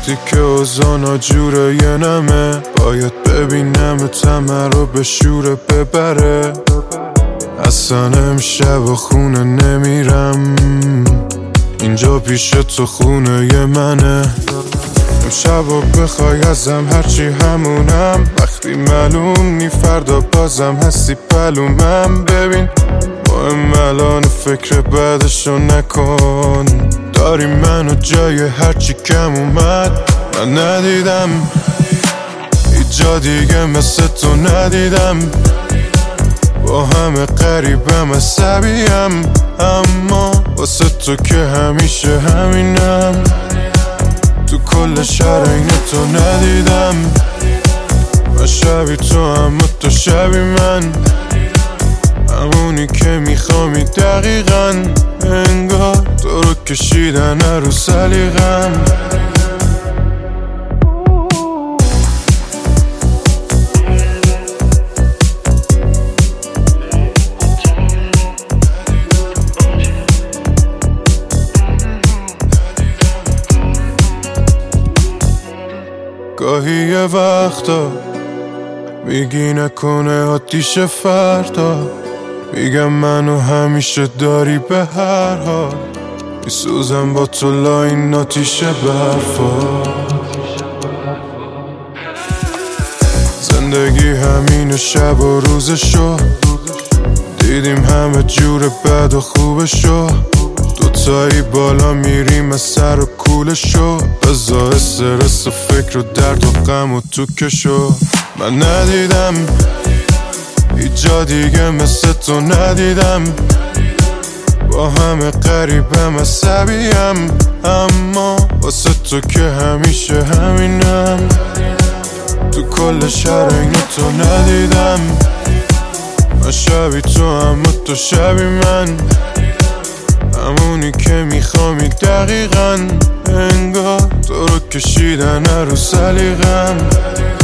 وقتی که اوضاع ناجوره یه نمه باید ببینم تمه رو به شوره ببره. اصلا امشب و خونه نمیرم، اینجا پیش تو خونه ی منه. امشب و بخوای ازم هرچی همونم، وقتی معلوم نی فردا بازم هستی پلومم. ببین مهم الان فکر بعدشو نکن، داری منو جای هرچی کم اومد. من ندیدم هیچ جا دیگه مثل تو ندیدم، با همه قریبم عصبیم، اما واسه تو که همیشه همینم. تو کل شهر این تو ندیدم، من شبی تو اما تو شبی من، همونی که میخوامی دقیقاً. انگار تو رو کشیدن رو سلیقم. گاهی یه وقتا میگی نکنه آتیش فردا، میگم منو همیشه داری به هر حال، میسوزم با تو لاین آتیش برفا. زندگی همین شب و روزشو، دیدیم همه جور بد و خوبشو، دوتایی بالا میریم از سر و کولشو، بزا استرس و فکر و درد و غم و تو کشو. من ندیدم هیچ جا دیگه مثل تو ندیدم، با همه قریبم عصبیم، اما واسه تو که همیشه همینم. تو کل شهر اینو تو ندیدم، من شبی تو اما تو شبی من، همونی که میخوامی دقیقاً. انگار تو رو کشیدن رو سلیقم.